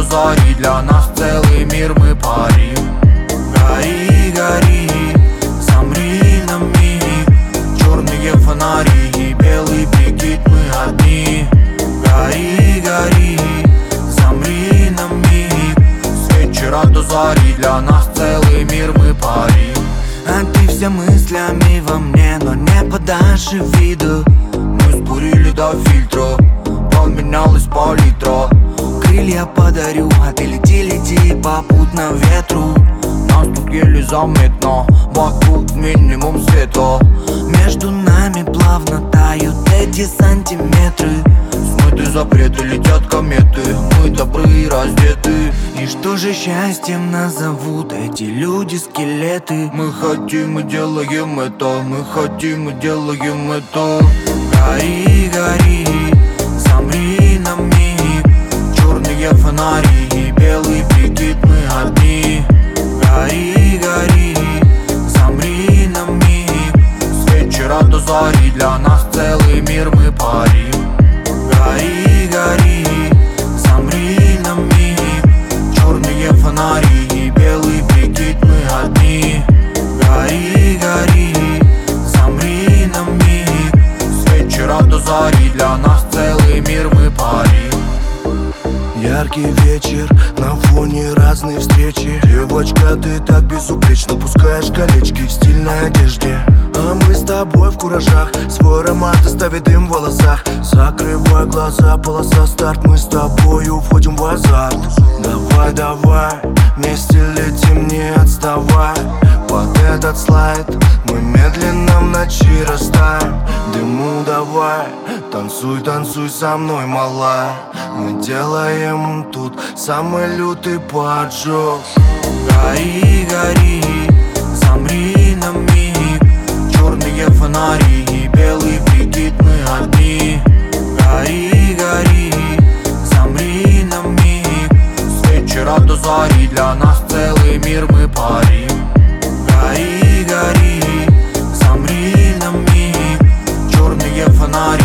зари, для нас целый мир, мы парим. Гори, гори, замри на миг, черные фонари и белый прикид, мы одни. Гори, гори, замри на миг, с вечера до зари, для нас целый мир, мы парим. А ты все мыслями во мне, но не подашь и виду. Мы спурили до фильтра, поменялась палитра. Крылья подарю, а ты лети, лети попутно ветру. Нас тут еле заметно, вокруг минимум света. Между нами плавно тают эти сантиметры. Смыты запреты, летят кометы, мы добры и раздеты. И что же счастьем назовут эти люди-скелеты? Мы хотим и делаем это, мы хотим и делаем это. Гори, гори, замри на миг, Черные фонари и белый прикид, мы одни. гори, гори, Замри на миг, с вечера до зари, для нас целый мир, мы парим. гори, гори, Замри на миг, черные фонари и белый прикид, мы одни. гори, гори, Замри на миг, с вечера до зари, для нас целый мир, мы парим. Яркий вечер, на фоне разные встречи. Девочка, ты так безупречно пускаешь колечки в стильной одежде. А мы с тобой в куражах, свой аромат оставит дым в волосах. Закрывай глаза, полоса старт, мы с тобой уходим в азарт. Давай, давай, вместе летим, не отставай. Под этот слайд мы медленно в ночи растаем. Дыму давай, танцуй, танцуй со мной, малая. Мы делаем тут самый лютый поджог. гори, гори, Замри на миг, черные фонари и белый прикид, мы одни. гори, гори, Замри на миг, с вечера до зари, для нас целый мир, мы парим. гори, гори, Замри на миг, черные фонари